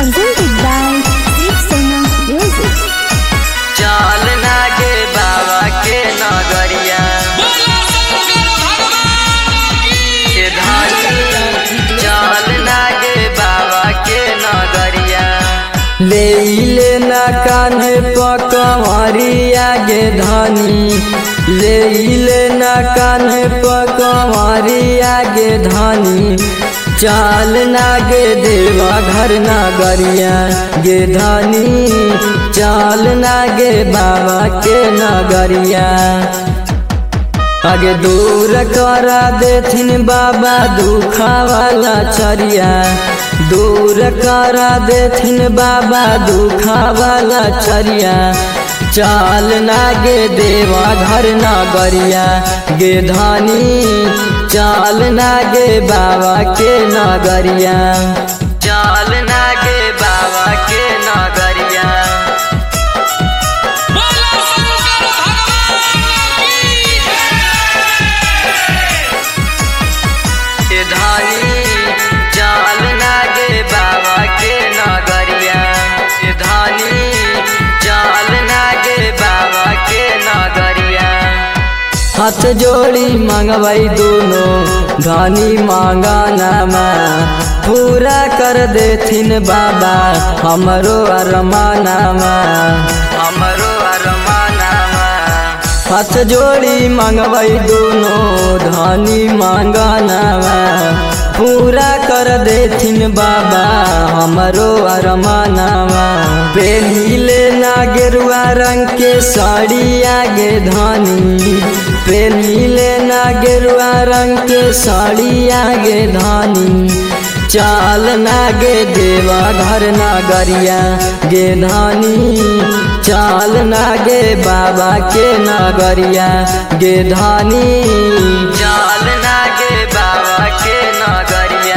presented by Deep Sona Music. चल ना गे बाबा के नगरिया के धानी चल ना गे बाबा के नगरिया ले ना कान्हे पकवरिया गे धानी ले ना कान्हे पकवरिया गे धानी चल ना गे देवा घर नगरिया गे धानी चल ना गे बाबा के नगरिया आगे दूर करा देथिन बाबा दुखा वाला चरिया दूर करा देथिन बाबा दुखा वाला चरिया चल ना गे देवा घर नगरिया गे धानी चल ना गे बाबा के नगरिया चल ना गे बाबा के नगरिया के धानी चल ना गे बाबा के नगरिया के धानी चल ना गे बाबा के नगरिया हाथ जोड़ी मांगवाई दोनों धानी मांगा नामा पूरा कर देथिन बाबा हमरो अरमानामा हमरो अरमानामा हाथ जोड़ी मांगवाई दोनों धानी मांगा नामा पूरा कर देथिन बाबा हमरो अरमानामा पेनीले ना गेरुआ रंग के साड़ी आगे धानी पेनीले ना गेरुआ रंग के साड़ी आगे धानी चल ना गे देवा घर नगरिया गे धानी चल ना गे बाबा के नगरिया गे धानी चल ना गे बाबा के नगरिया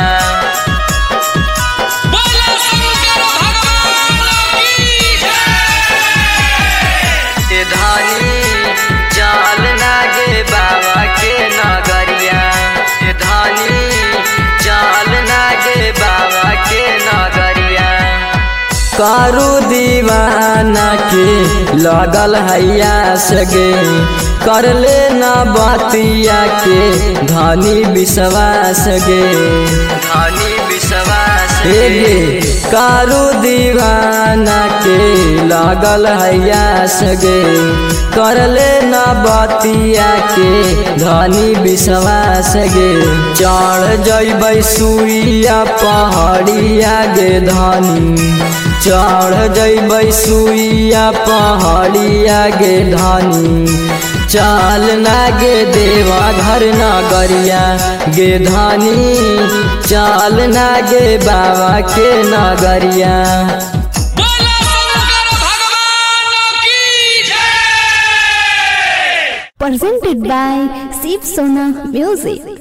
के धानी चल ना गे बाबा के नगरिया के धानी चल ना गे बाबा के नगरिया कारू दीवाना के लगल हैया सगे कर ले ना बातिया के धानी विश्वास गे धानी विश्वास गे कारू दीवाना के लागल हैया सगे कर ले ना बातिया के धानी विश्वास गे चढ़ जइबै सुइया पहाड़िया गे धानी चढ़ जइबै सुइया पहाड़िया गे धानी चल ना गे देवा घर नगरिया गे धानी चल ना गे बाबा के नगरिया Presented by Deep Sona Music.